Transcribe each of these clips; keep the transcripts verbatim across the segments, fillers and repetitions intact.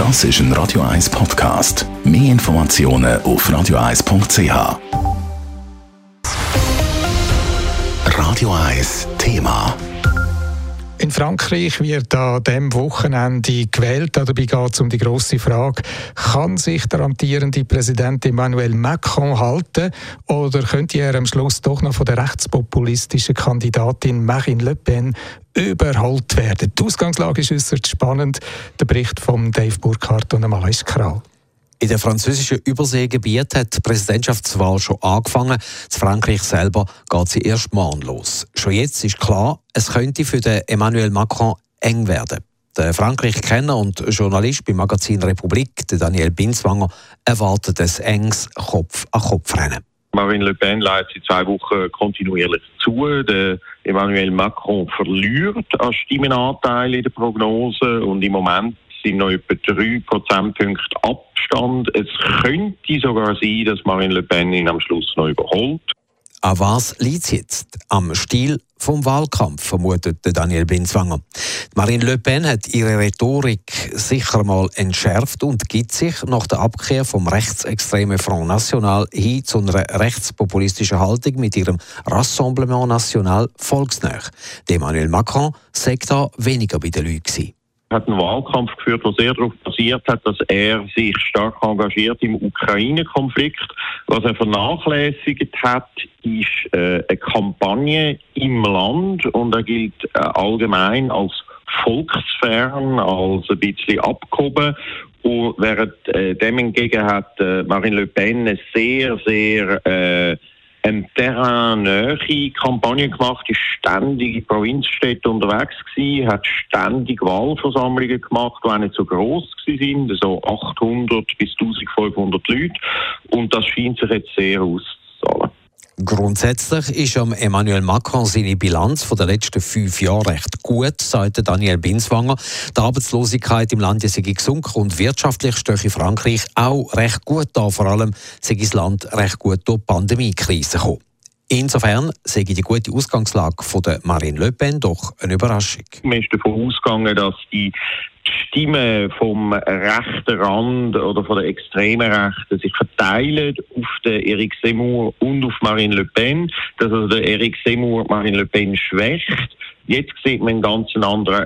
Das ist ein Radio eins Podcast. Mehr Informationen auf radio eins punkt c h. Radio eins Thema. In Frankreich wird an diesem Wochenende gewählt. Dabei geht es um die grosse Frage, kann sich der amtierende Präsident Emmanuel Macron halten oder könnte er am Schluss doch noch von der rechtspopulistischen Kandidatin Marine Le Pen überholt werden? Die Ausgangslage ist äußerst spannend. Der Bericht von Dave Burkhardt und Malais Kral. In den französischen Überseegebieten hat die Präsidentschaftswahl schon angefangen. In Frankreich selber geht sie erst morgen los. Schon jetzt ist klar, es könnte für den Emmanuel Macron eng werden. Der Frankreich-Kenner und Journalist beim Magazin Republik, Daniel Binswanger, erwartet ein enges Kopf-an-Kopf-Rennen. Marine Le Pen leitet seit zwei Wochen kontinuierlich zu. Der Emmanuel Macron verliert an Stimmenanteil in der Prognose und im Moment sind noch etwa drei Prozentpunkte Abstand. Es könnte sogar sein, dass Marine Le Pen ihn am Schluss noch überholt. An was liegt es jetzt? Am Stil vom Wahlkampf, vermutet Daniel Binswanger. Marine Le Pen hat ihre Rhetorik sicher mal entschärft und gibt sich nach der Abkehr vom rechtsextremen Front National hin zu einer rechtspopulistischen Haltung mit ihrem Rassemblement National volksnah. Emmanuel Macron sei da weniger bei den Leuten gewesen. Er hat einen Wahlkampf geführt, der sehr darauf basiert hat, dass er sich stark engagiert im Ukraine-Konflikt. Was er vernachlässigt hat, ist äh, eine Kampagne im Land und er gilt äh, allgemein als volksfern, als ein bisschen abgehoben. Und während äh, dem hingegen hat äh, Marine Le Pen eine sehr, sehr äh, eine terrain-nahe Kampagne gemacht, ist ständig in Provinzstädten unterwegs gewesen, hat ständig Wahlversammlungen gemacht, die auch nicht so gross waren, so achthundert bis eintausendfünfhundert Leute. Und das scheint sich jetzt sehr auszuzahlen. Grundsätzlich ist am Emmanuel Macron seine Bilanz von den letzten fünf Jahren recht gut, sagt Daniel Binswanger. Die Arbeitslosigkeit im Land sei gesunken und wirtschaftlich stehe Frankreich auch recht gut da. Vor allem sei das Land recht gut durch die Pandemiekrise gekommen. Insofern sei die gute Ausgangslage von der Marine Le Pen doch eine Überraschung. Man ist davon ausgegangen, dass die Stimmen vom rechten Rand oder von der extremen Rechten sich verteilen auf den Éric Zemmour und auf Marine Le Pen, dass also der Éric Zemmour Marine Le Pen schwächt. Jetzt sieht man einen ganz anderen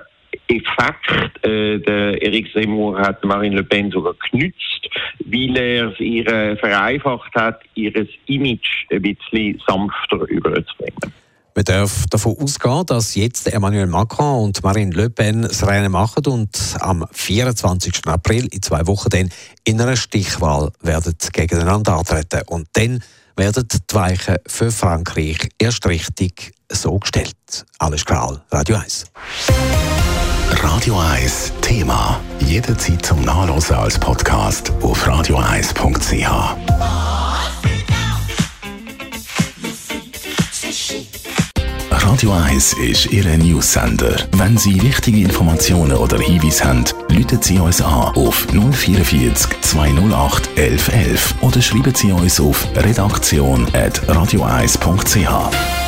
Effekt. Äh, der Éric Zemmour hat Marine Le Pen sogar genützt, weil er es ihr vereinfacht hat, ihr Image ein bisschen sanfter überzubringen. Man darf davon ausgehen, dass jetzt Emmanuel Macron und Marine Le Pen das Rennen machen und am vierundzwanzigsten April in zwei Wochen dann in einer Stichwahl werden gegeneinander antreten. Und dann werden die Weichen für Frankreich erst richtig so gestellt. Alles klar, Radio eins. Radio eins Thema. Jederzeit zum Nachlesen als Podcast auf radio eins punkt c h. Radio eins ist Ihr News-Sender. Wenn Sie wichtige Informationen oder Hinweise haben, rufen Sie uns an auf null vierundvierzig zweihundertacht elf elf oder schreiben Sie uns auf redaktion at radio eins punkt c h.